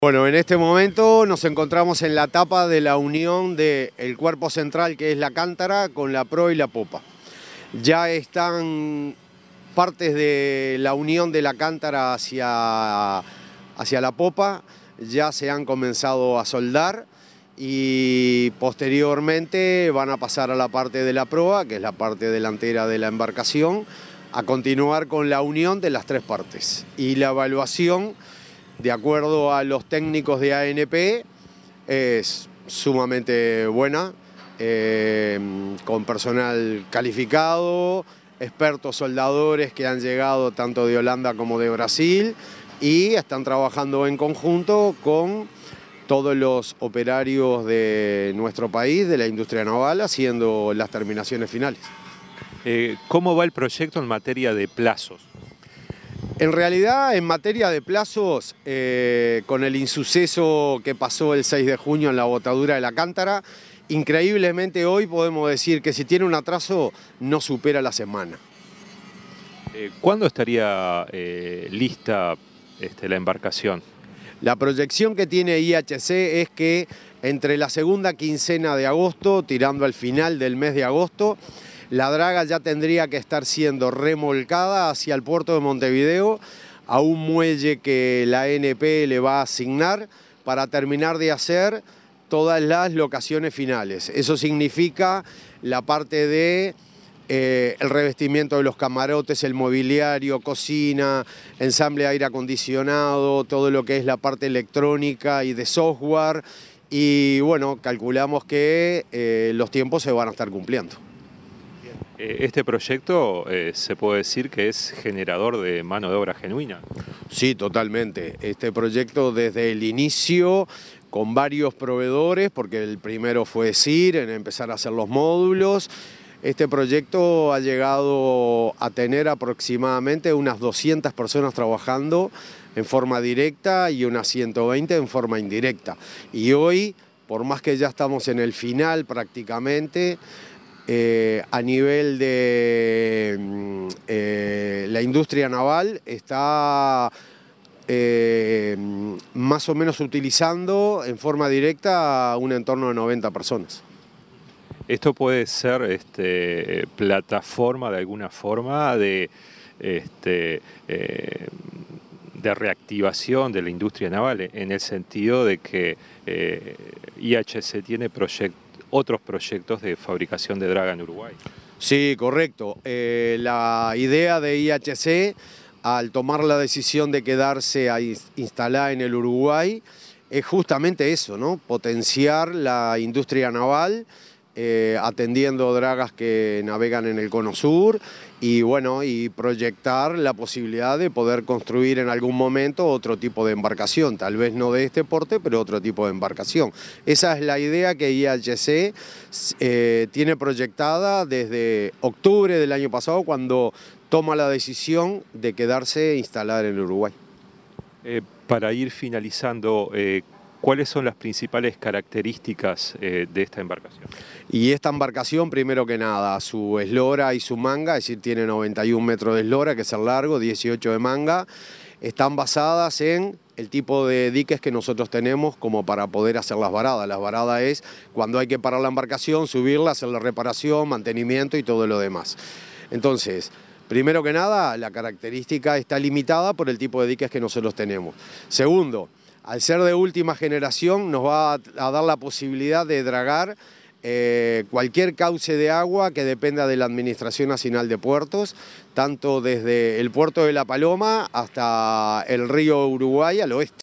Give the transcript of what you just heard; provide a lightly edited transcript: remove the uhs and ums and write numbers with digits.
Bueno, en este momento nos encontramos en la etapa de la unión del cuerpo central, que es la cántara, con la proa y la popa. Ya están partes de la unión de la cántara hacia la popa, ya se han comenzado a soldar y posteriormente van a pasar a la parte de la proa, que es la parte delantera de la embarcación, a continuar con la unión de las tres partes. Y la evaluación, de acuerdo a los técnicos de ANP, es sumamente buena, con personal calificado, expertos soldadores que han llegado tanto de Holanda como de Brasil y están trabajando en conjunto con todos los operarios de nuestro país, de la industria naval, haciendo las terminaciones finales. ¿Cómo va el proyecto en materia de plazos? En realidad, en materia de plazos, con el insuceso que pasó el 6 de junio en la botadura de la cántara, increíblemente hoy podemos decir que si tiene un atraso no supera la semana. ¿Cuándo estaría lista la embarcación? La proyección que tiene IHC es que entre la segunda quincena de agosto, tirando al final del mes de agosto, la draga ya tendría que estar siendo remolcada hacia el puerto de Montevideo a un muelle que la ANP le va a asignar para terminar de hacer todas las locaciones finales. Eso significa la parte de el revestimiento de los camarotes, el mobiliario, cocina, ensamble de aire acondicionado, todo lo que es la parte electrónica y de software. Y bueno, calculamos que los tiempos se van a estar cumpliendo. Este proyecto se puede decir que es generador de mano de obra genuina. Sí, totalmente. Este proyecto desde el inicio, con varios proveedores, porque el primero fue CIR en empezar a hacer los módulos. Este proyecto ha llegado a tener aproximadamente unas 200 personas trabajando en forma directa y unas 120 en forma indirecta. Y hoy, por más que ya estamos en el final prácticamente, a nivel de la industria naval está más o menos utilizando en forma directa un entorno de 90 personas. ¿Esto puede ser plataforma de alguna forma de reactivación de la industria naval, en el sentido de que IHC tiene otros proyectos de fabricación de draga en Uruguay? Sí, correcto. La idea de IHC, al tomar la decisión de quedarse instalada en el Uruguay, es justamente eso, ¿no? Potenciar la industria naval, atendiendo dragas que navegan en el Cono Sur y bueno, y proyectar la posibilidad de poder construir en algún momento otro tipo de embarcación, tal vez no de este porte, pero otro tipo de embarcación. Esa es la idea que IHC tiene proyectada desde octubre del año pasado, cuando toma la decisión de quedarse instalada en el Uruguay. Para ir finalizando, ¿cuáles son las principales características de esta embarcación? Y esta embarcación, primero que nada, su eslora y su manga, es decir, tiene 91 metros de eslora, que es el largo, 18 de manga, están basadas en el tipo de diques que nosotros tenemos como para poder hacer las varadas. Las varadas es cuando hay que parar la embarcación, subirla, hacer la reparación, mantenimiento y todo lo demás. Entonces, primero que nada, la característica está limitada por el tipo de diques que nosotros tenemos. Segundo, al ser de última generación, nos va a dar la posibilidad de dragar cualquier cauce de agua que dependa de la Administración Nacional de Puertos, tanto desde el puerto de La Paloma hasta el río Uruguay al oeste.